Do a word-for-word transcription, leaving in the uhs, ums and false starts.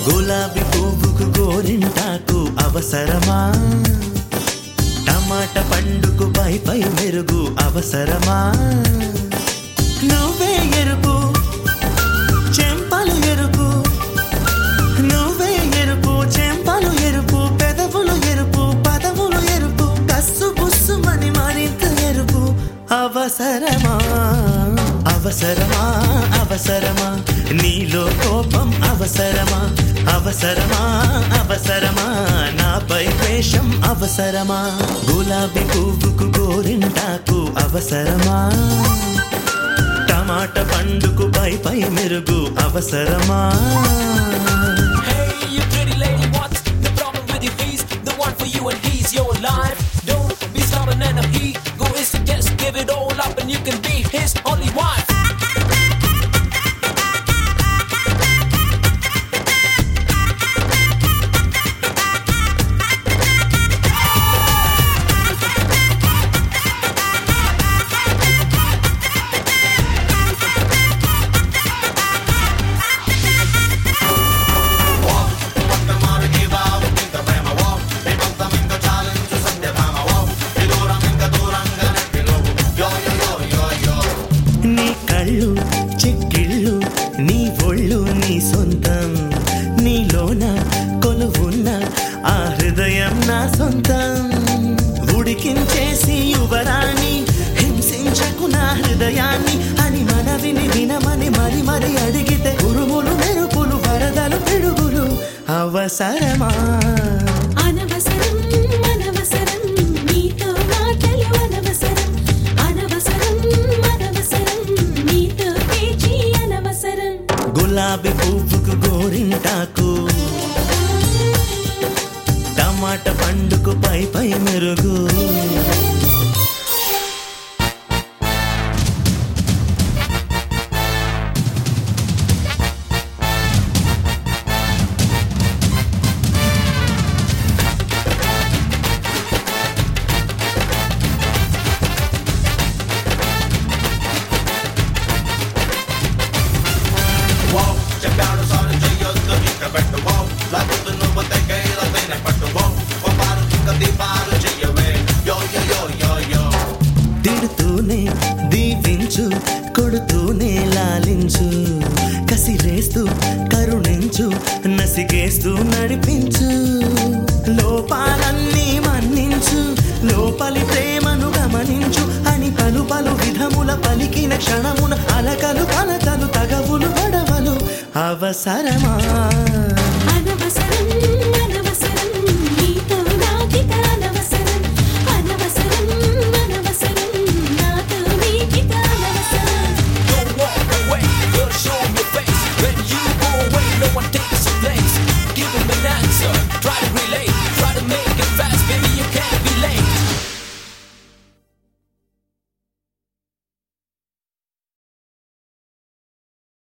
గులాబీ పువ్వుకు గోరింటాకు అవసరమా? టమాటా పండుకు పై పై మెరుగు అవసరమా? నువ్వే ఎరుపు చెంపలు ఎరుపు, నువ్వే ఎరుపు చెంపలు ఎరుపు, పెదవులు ఎరుపు పదవులు ఎరుపు, కస్సు బుస్సుమని మరింత ఎరుపు అవసరమా? అవసరమా అవసరమా నీలో కోపం అవసరమా? అవసరమా అవసరమా నాపై ద్వేషం అవసరమా? గులాబీ పువ్వుకు గోరింటాకు అవసరమా? టమాటా పండుకు పై పై మెరుగు అవసరమా? Hey, you pretty lady, what's the problem with your face? The one for you and he's your life. Don't be stubborn and a he go is to just give it all up and you can be his only wife. చిక్కిళ్ళు నీ ఒళ్ళు నీ సొంతం, నీలోన కొలువున్న ఆ హృదయం నా సొంతం. ఉడికించేసి యువరాణి హింసించకు నా హృదయాన్ని అని మనవిని వినమని మరి మరి అడిగితే ఉరుములు మెరుపులు వరదలు పిడుగులు అవసరమా? అనవసరం అనవసరం నీతో మాటలు అనవసరం, అనవసరం అనవసరం నీతో పేచి అనవసరం. గులాబీ పువ్వుకు గోరింటాకు టమాటా పండుకు పై పై మెరుగు. తిడుతూనే దీవించు, కొడుతూనే లాలించు, కసిరేస్తూ కరుణించు, నసిగేస్తూ నడిపించు. లోపాలన్నీ మన్నించు, లోపలి ప్రేమను గమనించు అని పలు పలు విధముల పలికిన క్షణమున అలకలు కలతలు తగవులు గొడవలు అవసరమా?